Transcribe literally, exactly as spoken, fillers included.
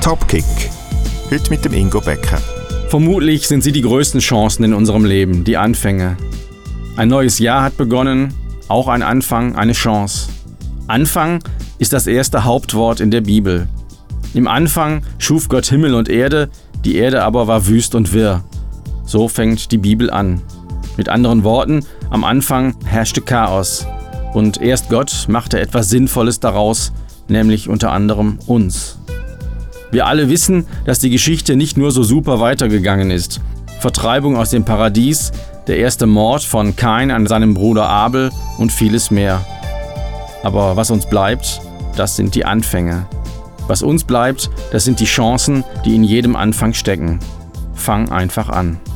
Topkick. Heute mit dem Ingo Becker. Vermutlich sind sie die größten Chancen in unserem Leben, die Anfänge. Ein neues Jahr hat begonnen, auch ein Anfang, eine Chance. Anfang ist das erste Hauptwort in der Bibel. Im Anfang schuf Gott Himmel und Erde, die Erde aber war wüst und wirr. So fängt die Bibel an. Mit anderen Worten, am Anfang herrschte Chaos. Und erst Gott machte etwas Sinnvolles daraus, nämlich unter anderem uns. Wir alle wissen, dass die Geschichte nicht nur so super weitergegangen ist. Vertreibung aus dem Paradies, der erste Mord von Kain an seinem Bruder Abel und vieles mehr. Aber was uns bleibt, das sind die Anfänge. Was uns bleibt, das sind die Chancen, die in jedem Anfang stecken. Fang einfach an.